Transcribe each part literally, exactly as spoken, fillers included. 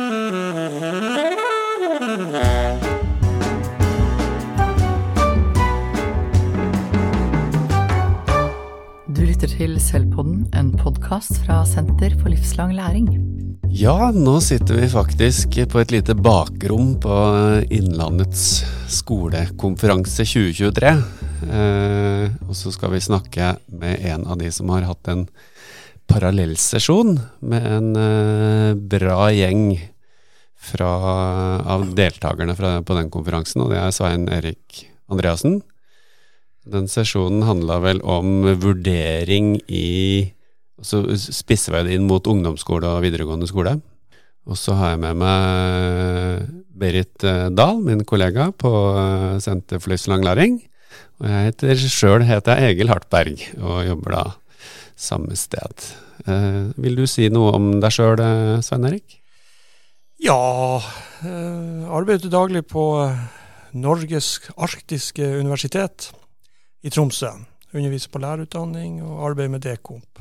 Du lytter til Selvpodden, en podcast fra Senter for livslang læring. Ja, nå sitter vi faktisk på et lite bakrom på Innlandets skolekonferanse tjue tjuetre. Eh, og så skal vi snakke med en av de som har hatt en parallellsesjon med en eh, bra gjeng fra, av deltakerne fra, på den konferansen, og det er Svein Erik Andreassen. Den sesjonen handlet vel om vurdering i, så spisser vi det inn mot ungdomsskole og videregående skole. Og så har jeg med meg Berit Dahl, min kollega på Senter for livslang læring. Og jeg heter selv heter jeg Egil Hartberg og jobber da samme sted. Eh, vil du si noe om deg selv, Svein Erik? Ja, eh, arbeider daglig på Norges arktiske universitet i Tromsø, underviser på lærerutdanning og arbeider med D-komp.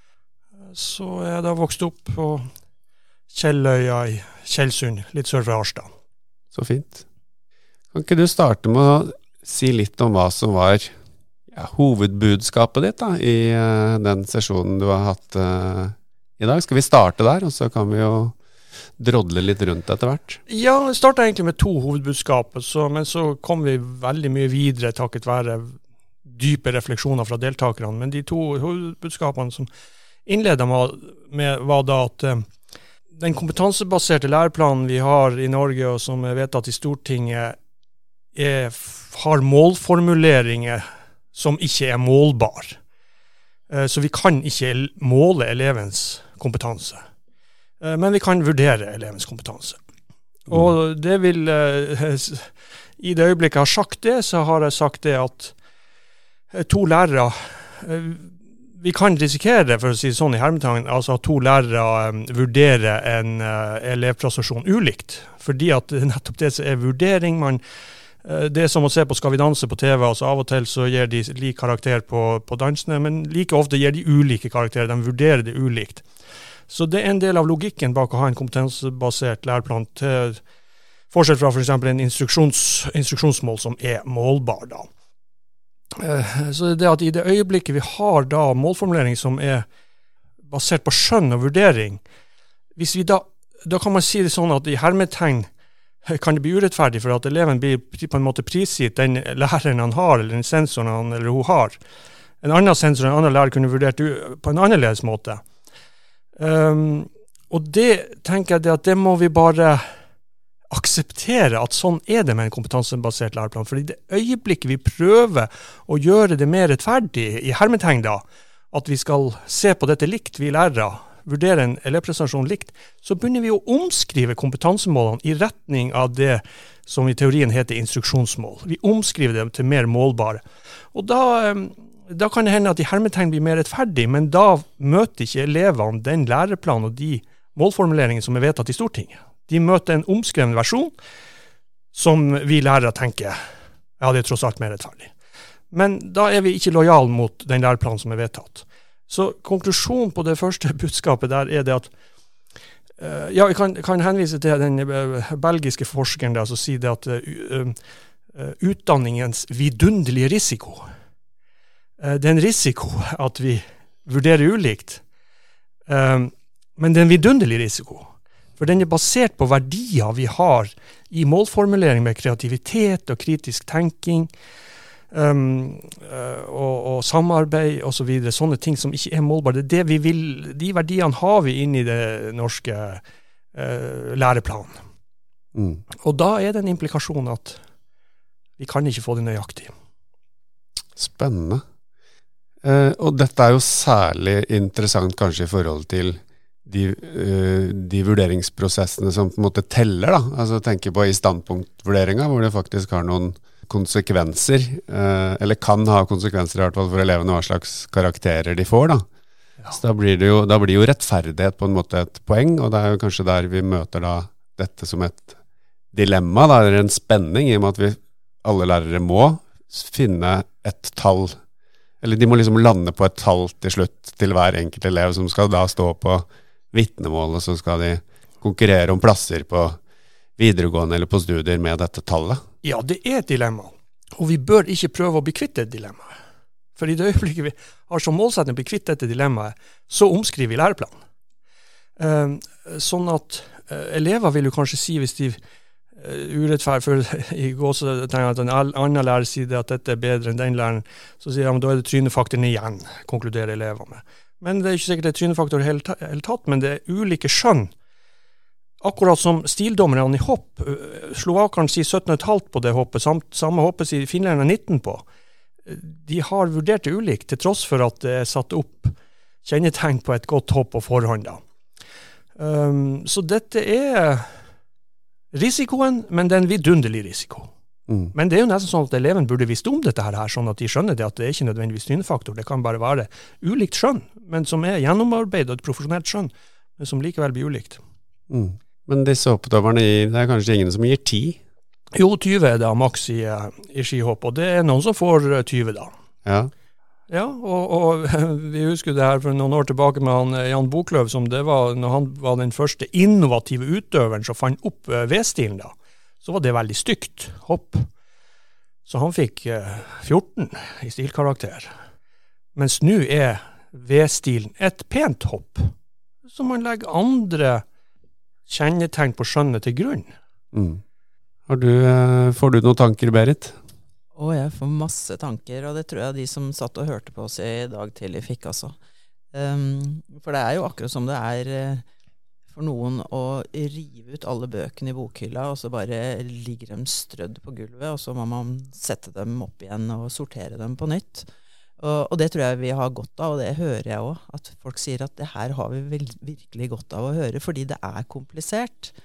Så er jeg da vokst opp på Kjelløya i Kjellsund, litt sør for Harstad. Så fint. Kan ikke du starte med å si litt om hva som var ja, hovedbudskapet ditt da, i uh, den sesjonen du har hatt uh, i dag? Skal vi starte der, og så kan vi jo drodle litt rundt etter hvert? Ja, jeg startet egentlig med to hovedbudskap, så, men så kom vi veldig mye videre takket være dype refleksjoner fra deltakerne, men de to hovedbudskapene som innledet med var da at uh, den kompetansebaserte læreplanen vi har i Norge, og som er vedtatt i Stortinget, er, har målformuleringer som ikke er målbar. Uh, så vi kan ikke måle elevens kompetanse, uh, men vi kan vurdere elevens kompetanse. Mm. Og det vil, uh, i det øyeblikket jeg har sagt det, så har jeg sagt det at to lærere, vi kan risikere, for å si det sånn i hermetegn, altså at to lærere um, vurderer en uh, elevprestasjon ulikt, fordi at nettopp det er vurdering, man, uh, det er som å se på Skal vi danse på T V, altså av og til så gir de lik karakter på, på dansene, men like ofte gir de ulike karakterer, de vurderer det ulikt. Så det er en del av logikken bak å ha en kompetansebasert læreplan til forskjell fra for eksempel en instruksjons, instruksjonsmål som er målbar da. Så det at i det øyeblikket vi har da målformulering som er basert på skjønn og vurdering, hvis vi da, da kan man si det sånn at i hermetegn kan det bli urettferdig for at eleven blir på en måte prisgitt den læreren han har, eller den sensoren han eller hun har. En annen sensor, en annen lærer kunne vurdert på en annerledes måte. Um, og det tenker jeg det at det må vi bare akseptere at sånn er det med en kompetansebasert læreplan, for i det øyeblikket vi prøver å gjøre det mer rettferdig i hermetegn da, at vi skal se på dette likt, vi lærere, vurdere en elevprestasjon likt, så begynner vi å omskrive kompetansemålene i retning av det som i teorien heter instruksjonsmål. Vi omskriver dem til mer målbare. Og da, da kan det hende at i hermetegn blir mer rettferdig, men da møter ikke elevene den læreplanen og de målformuleringer som er vedtatt i Stortinget. De møter en omskreven versjon som vi lærere tenker, ja, det er tross alt mer rettferdig. Men da er vi ikke lojale mot den læreplanen som er vedtatt. Så konklusjonen på det første budskapet der er det at, uh, ja, jeg kan, kan henvise til den uh, belgiske forskeren der som sier det at uh, uh, utdanningens vidunderlige risiko, uh, det er en risiko at vi vurderer ulikt, uh, men det er en vidunderlig risiko. For den er basert på verdier vi har i målformulering med kreativitet og kritisk tenking um, uh, og, og samarbeid og så videre. Sånne ting som ikke er målbare. Det er det vi vil, de verdiene har vi inne i det norske uh, læreplanen. Mm. Og da er det en implikasjon at vi kan ikke få det nøyaktig. Spennende. Uh, og dette er jo særlig interessant kanskje i forhold til De, uh, de vurderingsprosessene som på en måte teller da, altså tenker på i standpunktvurderingen hvor det faktisk har noen konsekvenser, uh, eller kan ha konsekvenser i hvert fall for elevene hva slags karakterer de får da. Ja. Så da blir det jo, da blir jo rettferdighet på en måte et poeng, og det er jo kanskje der vi møter da dette som et dilemma, da, eller en spenning i og med at vi alle lærere må finne et tall, eller de må liksom lande på et tall til slutt til hver enkelt elev som skal da stå på vittnemål, og så skal de konkurrere om plasser på videregående eller på studier med dette tallet? Ja, det er et dilemma. Og vi bør ikke prøve å bli kvitt et dilemma. For i det øyeblikket vi har som målsetning å bli kvitt dette dilemmaet, så omskriver vi læreplanen. Uh, sånn at uh, elever vil jo kanskje si, hvis de uh, urettferdig, for i går så tenker jeg at en annen lærer sier at dette er bedre enn den læreren, så sier jeg, men da er det trynefaktoren igjen, konkluderer elever med. Men det er ikke sikkert det er trynefaktor i hele tatt, men det er ulike skjønn. Akkurat som stildommerne i hopp, slovakerne sier sytten komma fem på det hoppet, samt, samme hoppet sier finlærerne nitten på. De har vurdert det ulikt, til tross for at det er satt opp kjennetegn på et godt hopp på forhånd. Um, så dette er risikoen, men det er en vidunderlig risiko. Mm. Men det er jo nesten sånn at eleven burde visst om dette her, sånn at de skjønner det, at det er ikke nødvendigvis trynefaktor, det kan bare være ulikt skjønn, men som er gjennomarbeidet og et profesjonelt skjønn, men som likevel blir ulikt. Mm. Men disse hoppdommerne, det er kanskje ingen som gir ti? Jo, tyve er da maks i, i skihopp, og det er noen som får tyve da. Ja. Ja, og, og vi husker det her for noen år tilbake med han, Jan Boklöv, som det var, når han var den første innovative utøveren som fant opp V-stilen da, så var det veldig stygt hopp. Så han fikk fjorten i stilkarakter. Mens nå er V-stilen et pent hopp, så man legger andre kjennetegn på skjønnet til grunn. Mm. Har du, får du noen tanker, Berit? Å, jeg får masse tanker, og det tror jeg de som satt og hørte på oss i dag tidlig fikk, altså. Um, for det er jo akkurat som det er uh, for noen å rive ut alle bøkene i bokhylla, og så bare ligger de strødd på gulvet, og så må man sette dem opp igjen og sortere dem på nytt. Og, og det tror jeg vi har godt av, og det hører jeg også, at folk sier at det her har vi vel, virkelig godt av å høre, fordi det er komplisert.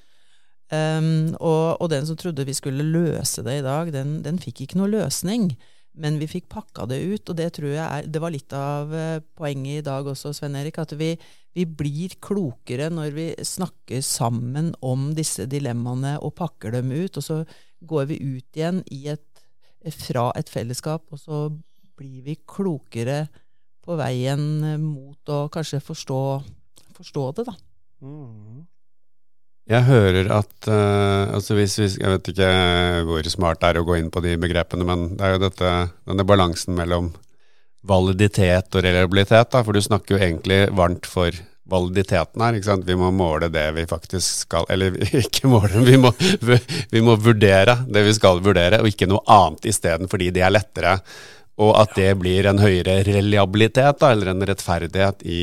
Um, og, og den som trodde vi skulle løse det i dag, den, den fikk ikke noe løsning, men vi fikk pakka det ut, og det tror jeg er, det var litt av uh, poenget i dag også, Sven Erik, at vi, vi blir klokere når vi snakker sammen om disse dilemmaene og pakker dem ut, og så går vi ut igjen i et, fra et fellesskap, og så blir vi klokere på veien mot å kanskje forstå, forstå det da. Mm. Jeg hører at, uh, altså hvis vi, jeg vet ikke hvor smart det er å gå inn på de begrepene, men det er jo dette, denne balansen mellom validitet og reliabilitet, da, for du snakker jo egentlig varmt for validiteten her, ikke sant? Vi må måle det vi faktisk skal, eller ikke måle, vi må, vi må vurdere det vi skal vurdere, og ikke noe annet i stedet fordi det er lettere, og at det blir en høyere reliabilitet, da, eller en rettferdighet i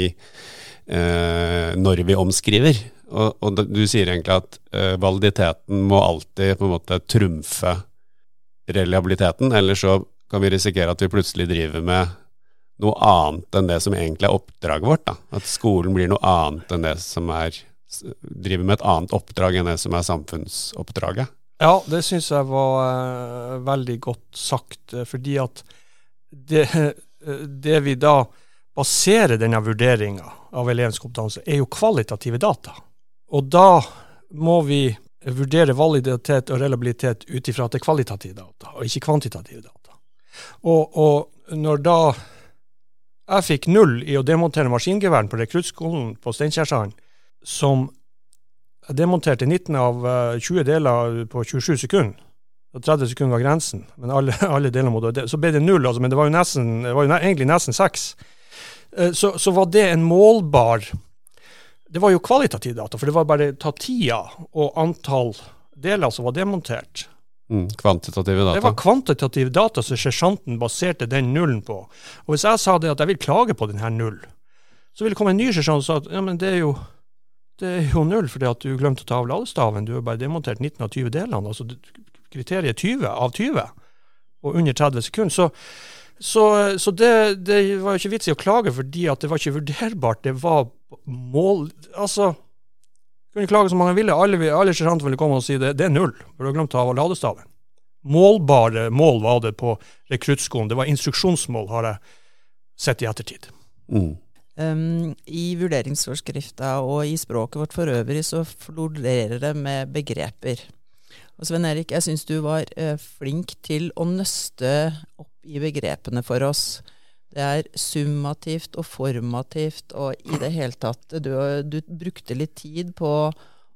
uh, når vi omskriver. Og, og du sier egentlig at uh, validiteten må alltid på en måte trumfe reliabiliteten, eller så kan vi risikere at vi plutselig driver med noe annet enn det som egentlig er oppdraget vårt, da. At skolen blir noe annet enn det som er, driver med et annet oppdrag enn det som er samfunnsoppdraget. Ja, det synes jeg var uh, veldig godt sagt, fordi at det, det vi da baserer denne vurderingen av elevens kompetanse er jo kvalitative data. Og da må vi vurdere validitet og reliabilitet ut ifra at det er kvalitative data, og ikke kvantitative data. Og, og når da jeg fikk null i å demontere maskingeværen på rekruttskolen på Steinkjerssand, som jeg demonterte nitten av tjue deler på tjuesju sekunder, og tretti sekunder var grensen, men alle, alle deler må da, så ble det null, altså, men det var jo, nesten, det var jo egentlig nesten seks. Så, så var det en målbar, det var jo kvalitativ data, for det var bare ta tida og antall deler som var demontert. Mm, kvantitative data. Det var kvantitative data som sersjanten baserte den nullen på. Og hvis jeg sa det at jeg vil klage på den her null, så ville det komme en ny sersjant og sa at ja, men det er jo, det er jo null fordi at du glemte å ta av ladestaven. Du har bare demontert nitten av tjue delene, altså kriteriet tjue av tjue, og under tretti sekunder. Så Så, så det, det var jo ikke vits i å klage fordi at det var ikke vurderbart, det var mål, altså, kunne klage som man ville, alle, alle sersjanter ville komme og si det, det er null, for du har glemt å ha ladestaven. Målbare mål var det på rekruttskolen, det var instruksjonsmål, har jeg sett i ettertid. Mm. Um, I vurderingsforskrifta og i språket vårt for øvrig så florerer det med begreper. Og Sven Erik, jeg synes du var uh, flink til å nøste opp i begrepene for oss. Det er summativt og formativt, og i det hele tatt, du, du brukte litt tid på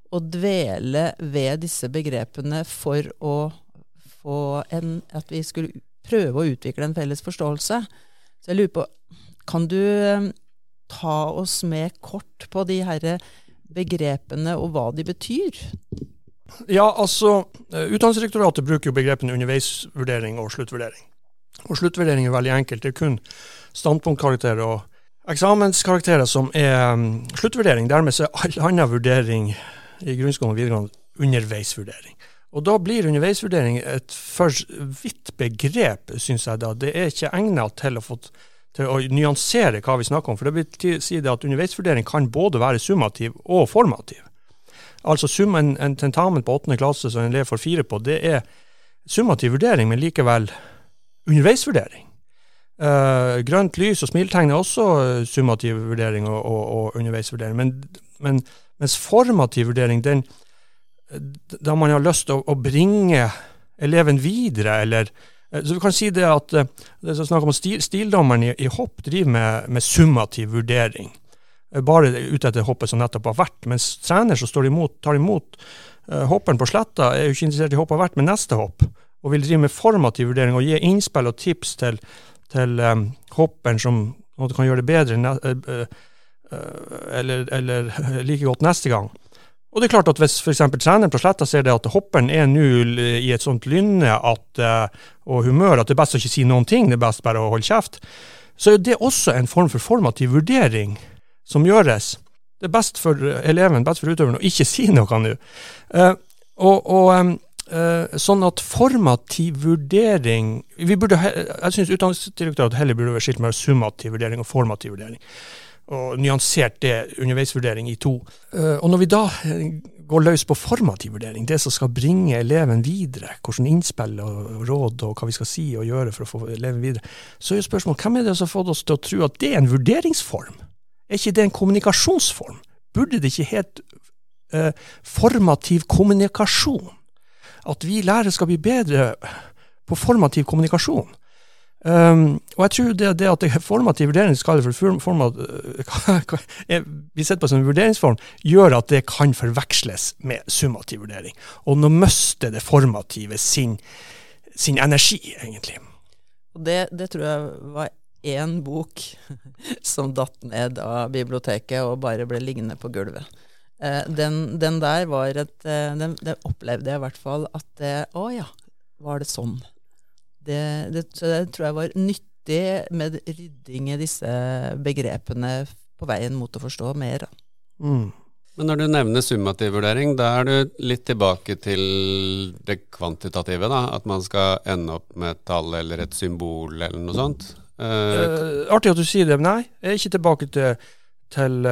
å dvele ved disse begrepene for å få en, at vi skulle prøve å utvikle en felles forståelse. Så jeg lurer på, kan du ta oss med kort på de her begrepene og hva de betyr? Ja, altså, Utdanningsdirektoratet bruker jo begrepene underveisvurdering og sluttvurdering. Og sluttvurdering er veldig enkelt. Det er kun standpunktkarakterer og eksamenskarakterer som er um, sluttvurdering. Dermed er all annen vurdering i grunnskolen og videregående underveisvurdering. Og da blir underveisvurdering et for vidt begrep, synes jeg da. Det er ikke egnet til å, få, til å nyansere hva vi snakker om, for det betyr det at underveisvurdering kan både være summativ og formativ. Altså sum, en, en tentamen på åttende klasse som en elev får fire på, det er summativ vurdering, men likevel underveisvurdering. Uh, grønt lys og smiltegn er også summativ vurdering og, og, og underveisvurdering, men, men mens formativ vurdering, den, da man har lyst til å, å bringe eleven videre, eller, så vi kan si det at det er snakk om stil, stildommeren i, i hopp driver med, med summativ vurdering, bare ut etter hoppet som nettopp har vært, mens trener som står imot, tar imot uh, hopperen på sletta, er jo ikke interessert i hopp har vært med neste hopp, og vil drive med formativ vurdering og gi innspill og tips til, til um, hopperen som kan gjøre det bedre uh, uh, eller, eller like godt neste gang. Og det er klart at hvis for eksempel treneren på sletta ser det at hopperen er nå i et sånt lynne at, uh, og humør at det er best å ikke si noen ting, det er best bare å holde kjeft, så er det også en form for formativ vurdering som gjøres. Det er best for eleven, best for utøveren å ikke si noe nå. Uh, og og um, Uh, sånn at formativ vurdering, vi burde, jeg synes Utdanningsdirektoratet heller burde være skilt med summativ vurdering og formativ vurdering, og nyansert det underveisvurdering i to. Uh, og når vi da går løs på formativ vurdering, det som skal bringe eleven videre, hvordan innspill og råd og hva vi skal si og gjøre for å få eleven videre, så er jo spørsmålet, hvem er det som har fått oss til å tro at det er en vurderingsform? Er ikke det en kommunikasjonsform? Burde det ikke helt uh, formativ kommunikasjon? At vi lærere skal bli bedre på formativ kommunikasjon. Um, og jeg tror det, det at det er formativ vurdering skal for format, bli sett på som en vurderingsform, gjør at det kan forveksles med summativ vurdering. Og nå mister det formative sin, sin energi, egentlig. Og det, det tror jeg var en bok som datt ned av biblioteket og bare ble liggende på gulvet. Den, den der var et, den, den opplevde jeg i hvert fall at det, å ja, var det sånn? Det, det, det tror jeg var nyttig med rydding i disse begrepene på veien mot å forstå mer. Mm. Men når du nevner summativ vurdering, da er du litt tilbake til det kvantitative da, at man skal ende opp med et tall eller et symbol eller noe sånt? Uh, uh, artig at du sier det, men nei, jeg er ikke tilbake til Til,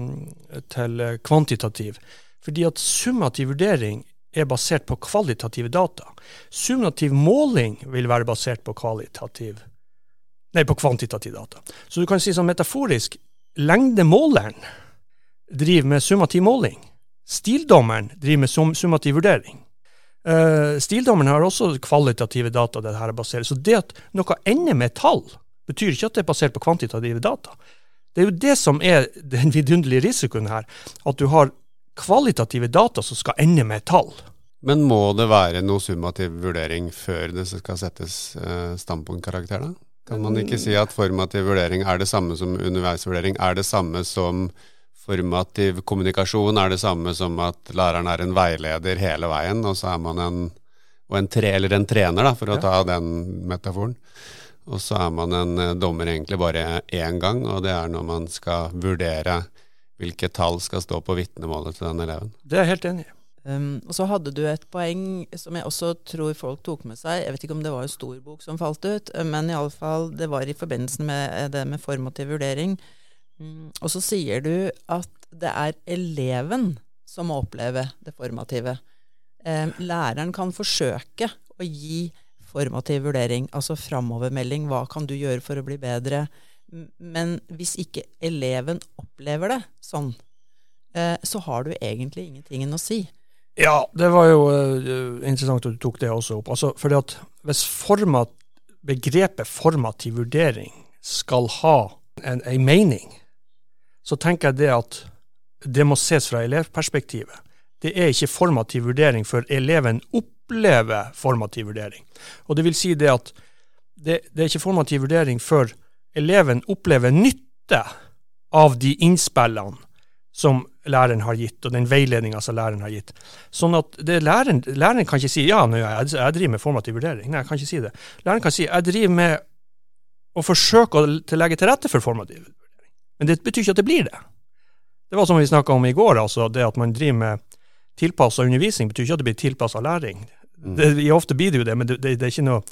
til kvantitativ. Fordi at summativ vurdering er basert på kvalitative data. Summativ måling vil være basert på kvalitativ, nei, på kvantitativ data. Så du kan si som metaforisk, lengdemåleren driver med summativ måling. Stildommeren driver med sum, summativ vurdering. Uh, stildommeren har også kvalitative data det her er basert. Så det at noe ender med tall, betyr ikke at det er basert på kvantitative data. Det er jo det som er den vidunderlige risikoen her, at du har kvalitative data som skal ende med tall. Men må det være noe summativ vurdering før det skal settes eh, standpunktkarakter da? Kan man ikke si at formativ vurdering er det samme som underveisvurdering? Er det samme som formativ kommunikasjon? Er det samme som at læreren er en veileder hele veien, og så er man en, og en, tre, eller en trener da, for å ta den metaforen? Og så er man en dommer egentlig bare en gang, og det er når man skal vurdere hvilke tall skal stå på vitnemålet til den eleven. Det er jeg helt enig i. Um, og så hadde du et poeng som jeg også tror folk tok med seg. Jeg vet ikke om det var en stor bok som falt ut, men i alle fall det var i forbindelse med det med formativ vurdering. Um, og så sier du at det er eleven som må oppleve det formative. Um, læreren kan forsøke å gi formativ vurdering, altså framovermelding, hva kan du gjøre for å bli bedre? Men hvis ikke eleven opplever det sånn, så har du egentlig ingenting å si. Ja, det var jo uh, interessant at du tok det også opp. Altså, fordi at hvis format, begrepet formativ vurdering skal ha en, en mening, så tenker jeg det at det må ses fra elevperspektivet. det er ikke formativ vurdering før eleven opplever formativ vurdering. Og det vil si det at det, det er ikke formativ vurdering før eleven opplever nytte av de innspillene som læreren har gitt, og den veiledningen som læreren har gitt. Sånn at det læreren, læreren kan ikke si, ja, nå, jeg, jeg driver med formativ vurdering. Nei, jeg kan ikke si det. Læreren kan si, jeg driver med å forsøke å legge til rette for formativ vurdering. Men det betyr ikke at det blir det. Det var som vi snakket om i går, altså det at man driver med tilpasset undervisning betyr ikke at det blir tilpasset læring. Mm. Det, ofte blir det jo det, men det, det, det er ikke noe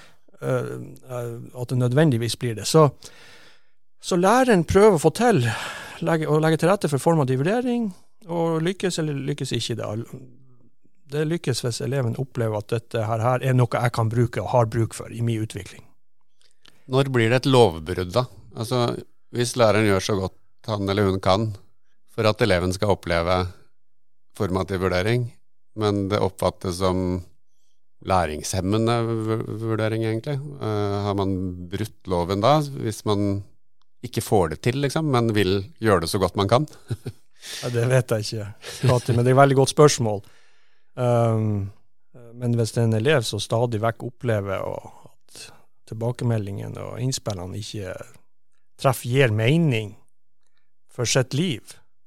uh, at det nødvendigvis blir det. Så, så læreren prøver å få til legge, å legge til rette for formativ vurdering, og lykkes eller lykkes ikke det. Det lykkes hvis eleven opplever at dette her, her er noe jeg kan bruke og har bruk for i min utvikling. Når blir det et lovbrudd da? Altså, hvis læreren gjør så godt han eller hun kan for at eleven skal oppleve formativ vurdering, men det oppfattes som læringshemmende vurdering egentlig. Uh, har man brutt loven da, hvis man ikke får det til, liksom, men vil gjøre det så godt man kan? Ja, det vet jeg ikke, Kati, men det er et veldig godt spørsmål. Um, men hvis det er en elev som stadig vekk opplever at tilbakemeldingen og innspillene ikke treffer, gir mening for sitt liv,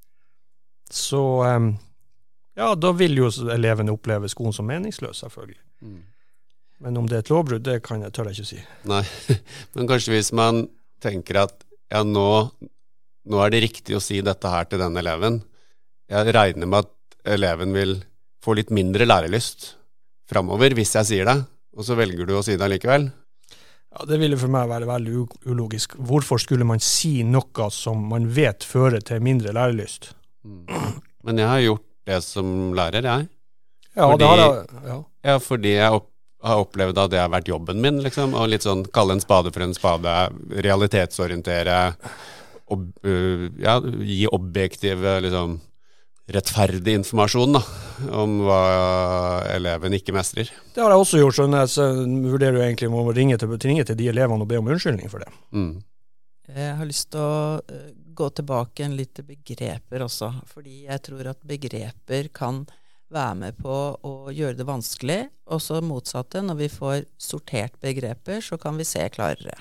så um, ja, da vil jo eleven oppleve skolen som meningsløs, selvfølgelig. Mm. Men om det er et lovbrudd, det kan jeg, tør jeg ikke si. Nei, men kanskje hvis man tenker at ja, nå, nå er det riktig å si dette her til denne eleven. Jeg regner med at eleven vil få litt mindre lærelyst fremover hvis jeg sier det, og så velger du å si det likevel. Ja, det ville for meg være veldig ulogisk. Hvorfor skulle man si noe som man vet fører til mindre lærelyst? Mm. Men jeg har gjort det som lærer, jeg. Ja, fordi, det har jeg. Ja. Ja, fordi jeg opp, har opplevd at det har vært jobben min, liksom, og litt sånn, kalle en spade for en spade, realitetsorientere, ob, uh, ja, gi objektiv, liksom, rettferdig informasjon da, om hva eleven ikke mestrer. Det har jeg også gjort, sånn jeg vurderer jo egentlig om å ringe til, ringe til de elevene og be om unnskyldning for det. Mm. Jeg har lyst til å gå tilbake en litt til begreper også, fordi jeg tror at begreper kan være med på å gjøre det vanskelig, og så motsatte, når vi får sortert begreper, så kan vi se klarere.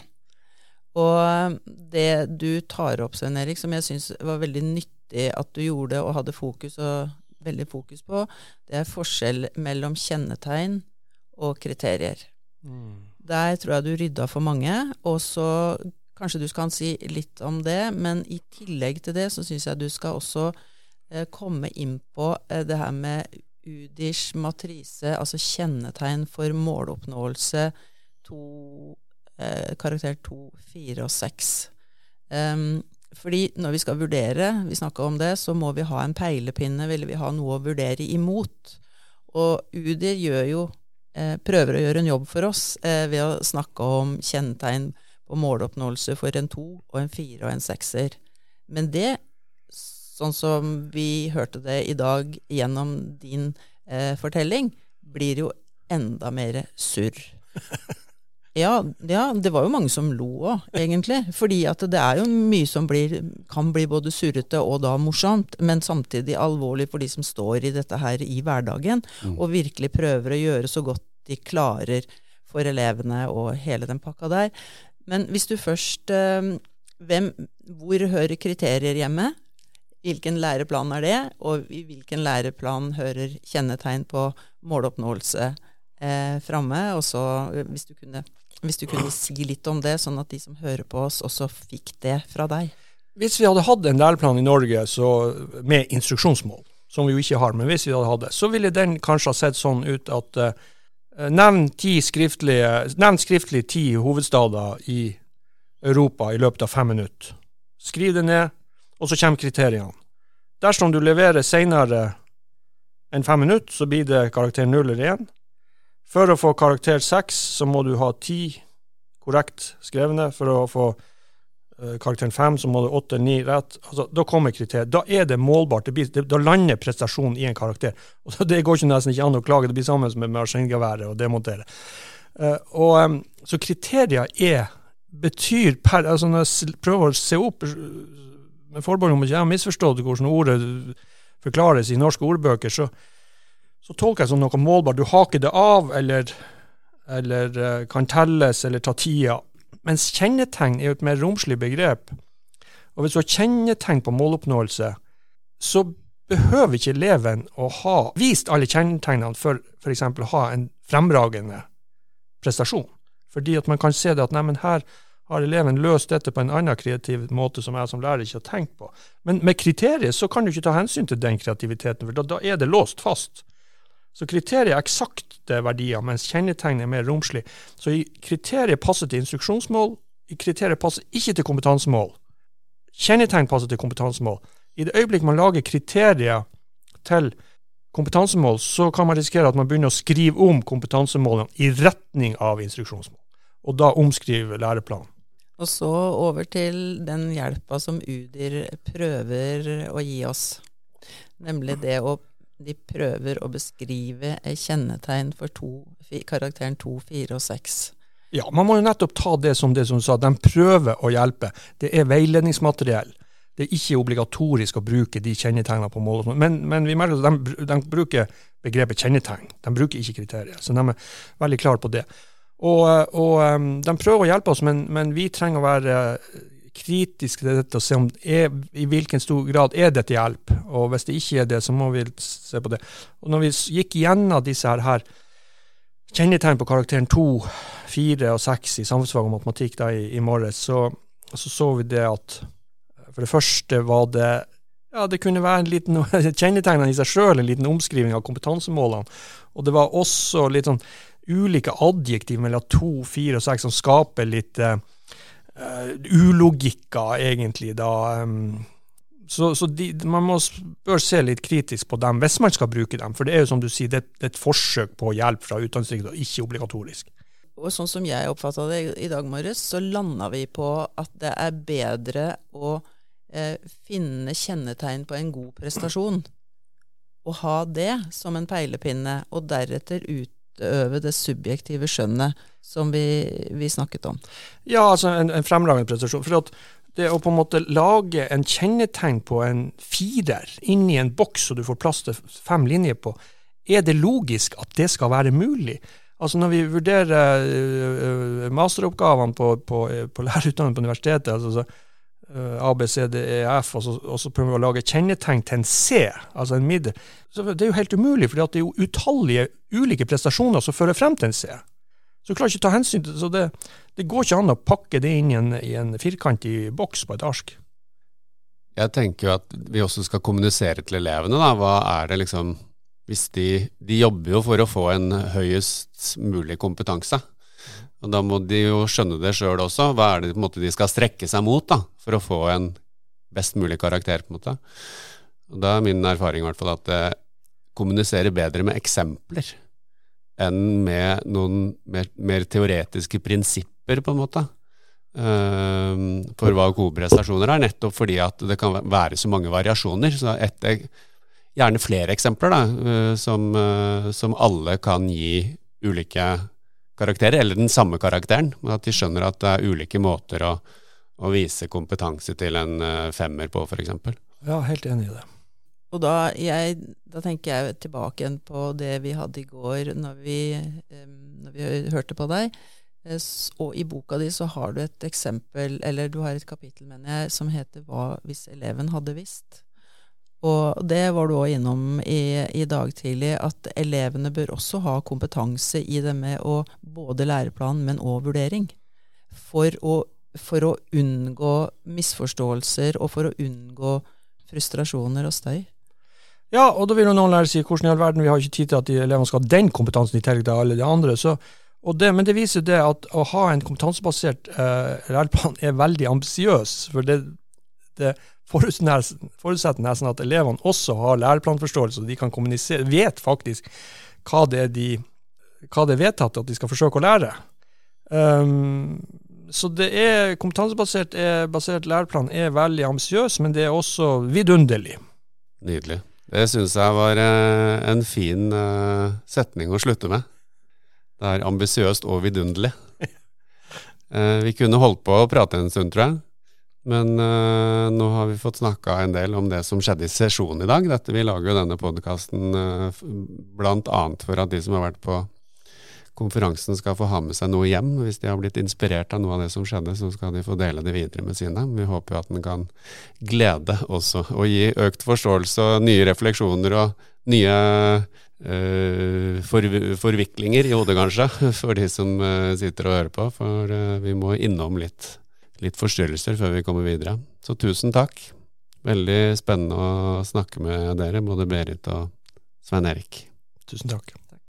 Og det du tar opp, Svein Erik, som jeg synes var veldig nyttig at du gjorde og hadde fokus, og veldig fokus på, det er forskjell mellom kjennetegn og kriterier. Mm. Der tror jeg du rydda for mange, og så kanskje du skal si litt om det, men i tillegg til det så synes jeg du skal også eh, komme inn på eh, det her med U D I S matrise, altså kjennetegn for måloppnåelse, to, eh, karakter to, fire og seks. Um, fordi når vi skal vurdere, vi snakker om det, så må vi ha en peilepinne, vil vi ha noe å vurdere imot. Og U D I gjør jo, eh, prøver å gjøre en jobb for oss eh, ved å snakke om kjennetegn og måloppnåelse for en to og en fire og en sekser. Men det, sånn som vi hørte det i dag gjennom din eh, fortelling, blir jo enda mer surr. Ja, ja, det var jo mange som lo også, egentlig. Fordi at det er jo mye som blir, kan bli både surrete og da morsomt, men samtidig alvorlig for de som står i dette her i hverdagen, mm. og virkelig prøver å gjøre så godt de klarer for elevene og hele den pakka der. Men hvis du først, hvem, hvor hører kriterier hjemme? Hvilken læreplan er det? Og i hvilken læreplan hører kjennetegn på måloppnåelse eh, fremme? Og så hvis du, kunne, hvis du kunne si litt om det, sånn at de som hører på oss også fikk det fra deg. Hvis vi hadde hatt en læreplan i Norge så, med instruksjonsmål, som vi jo ikke har, men hvis vi hadde hatt det, så ville den kanskje ha sett sånn ut at uh, Nevn, ti skriftlige, nevn skriftlig ti hovedstader i Europa i løpet av fem minutter. Skriv det ned, og så kommer kriteriene. Dersom du leverer senere enn fem minutter, så blir det karakter null eller én. For å få karakter seks, så må du ha ti korrekt skrevne. For å få uh, karakteren fem, så må du åtte eller ni rett. Altså, da kommer kriterier. Da er det målbart. Det blir, det, da lander prestasjonen i en karakter. Og det går ikke nesten ikke an å klage. Det blir sammen med maskingeværet og demontere. Uh, og, um, så kriterier er, betyr per, altså når jeg prøver å se opp med forbehold om at jeg har misforstått hvordan ordet forklares i norske ordbøker, så, så tolker jeg som noe målbart. Du haker det av, eller, eller uh, kan telles, eller ta tida. Mens kjennetegn er jo et mer romslig begrep. Og hvis du har kjennetegn på måloppnåelse, så behøver ikke eleven å ha vist alle kjennetegnene for for eksempel å ha en fremragende prestasjon. Fordi at man kan se det at nei, men her har eleven løst dette på en annen kreativ måte som jeg som lærer ikke har tenkt på. Men med kriteriet så kan du ikke ta hensyn til den kreativiteten, for da, da er det låst fast. Så kriteriet er eksakte verdier, mens kjennetegnet er mer romslig. Så i kriteriet passer til instruksjonsmål, i kriteriet passer ikke til kompetansemål. Kjennetegn passer til kompetansemål. I det øyeblikk man lager kriterier til kompetansemål, så kan man risikere at man begynner å skrive om kompetansemålene i retning av instruksjonsmål, og da omskrive læreplanen. Og så over til den hjelpa som UDIR prøver å gi oss, nemlig det å de prøver å beskrive kjennetegn for to, karakteren to, fire og seks. Ja, man må jo nettopp ta det som det som du sa, de prøver å hjelpe. Det er veiledningsmateriell. Det er ikke obligatorisk å bruke de kjennetegnene på mål. Men, men vi merker at de, de bruker begrepet kjennetegn. De bruker ikke kriterier, så de er veldig klare på det. Og, og de prøver å hjelpe oss, men, men vi trenger å være kritiske til dette og se om er, i hvilken stor grad er dette hjelp. Og hvis det ikke er det, så må vi se på det. Og når vi gikk gjennom disse her, her kjennetegn på karakteren to, fire og seks i samfunnsfag og matematikk da, i, i morges, så, så så vi det at for det første var det, ja, det kunne være en liten kjennetegn i seg selv, en liten omskriving av kompetansemålene. Og det var også litt sånn ulike adjektiv mellom to, fire og seks som skaper litt uh, ulogikker egentlig da. Um, så så de, man må, bør se litt kritisk på dem hvis man skal bruke dem, for det er jo som du sier, det, det er et forsøk på hjelp fra utdanningsdirektoratet, ikke obligatorisk. Og sånn som jeg oppfattet det i dag morges, så landet vi på at det er bedre å eh, finne kjennetegn på en god prestasjon, og ha det som en peilepinne, og deretter utøve det subjektive skjønnet som vi, vi snakket om. Ja, altså en, en fremragende prestasjon, for at det å på en måte lage en kjennetegn på en firer inni en boks, så du får plass til fem linjer på, er det logisk at det skal være mulig? Altså når vi vurderer uh, masteroppgavene på, på, på lærerutdanningen på universitetet, altså så, uh, A, B, C, D, E, F, og så, og så prøver vi å lage kjennetegn til en C, altså en middel, så det er jo helt umulig, for det er jo utallige ulike prestasjoner som fører frem til en C. Så klarer ikke ta hensyn til det, så det, det går ikke an å pakke det inn i en, i en firkantig boks på et ark. Jeg tenker jo at vi også skal kommunisere til elevene, da. Hva er det liksom... Hvis de, de jobber jo for å få en høyest mulig kompetanse, og da må de jo skjønne det selv også. Hva er det på en måte de skal strekke seg mot da, for å få en best mulig karakter på en måte? Og da er min erfaring i hvert fall at det kommuniserer bedre med eksempler enn med noen mer, mer teoretiske prinsipper på en måte. Uh, for hva gode prestasjoner er, nettopp fordi at det kan være så mange variasjoner. Så et gjerne flere eksempler da, som, som alle kan gi ulike karakterer, eller den samme karakteren, men at de skjønner at det er ulike måter å, å vise kompetanse til en femmer på, for eksempel. Ja, helt enig i det. Og da, jeg, da tenker jeg tilbake igjen på det vi hadde i går når vi, når vi hørte på deg, og i boka di så har du et eksempel, eller du har et kapittel, mener jeg, som heter «Hva hvis eleven hadde visst?» Og det var du også innom i, i dag tidlig, at elevene bør også ha kompetanse i det med å både læreplan, men også vurdering, for å, for å unngå misforståelser, og for å unngå frustrasjoner og støy. Ja, og da vil jo noen lære si, hvordan i all verden, vi har ikke tid til at de elevene skal ha den kompetansen i tillegg til alle de andre, så, og det, men det viser det at å ha en kompetansebasert eh, læreplan er veldig ambisiøs, for det, det forutsetter nesten at elevene også har læreplanforståelse, og de kan kommunisere, vet faktisk hva det er, de, hva det er vedtatt at de skal forsøke å lære. Um, så det er, kompetansebasert er, basert læreplan er veldig ambisiøs, men det er også vidunderlig. Nydelig. Det synes jeg var uh, en fin uh, setning å slutte med. Det er ambisiøst og vidunderlig. uh, vi kunne holdt på å prate en stund, tror jeg. Men uh, nå har vi fått snakket en del om det som skjedde i sesjonen i dag. Dette, vi lager jo denne podcasten uh, blant annet for at de som har vært på konferansen skal få ha med seg noe hjem. Hvis de har blitt inspirert av noe av det som skjedde, så skal de få dele det videre med sine. Vi håper jo at den kan glede også, og gi økt forståelse og nye refleksjoner og nye uh, for, forviklinger i hodet kanskje, for de som uh, sitter og hører på, for uh, vi må innom litt, litt forstyrrelser før vi kommer videre. Så tusen takk. Veldig spennende å snakke med dere, både Berit og Svein Erik. Tusen takk.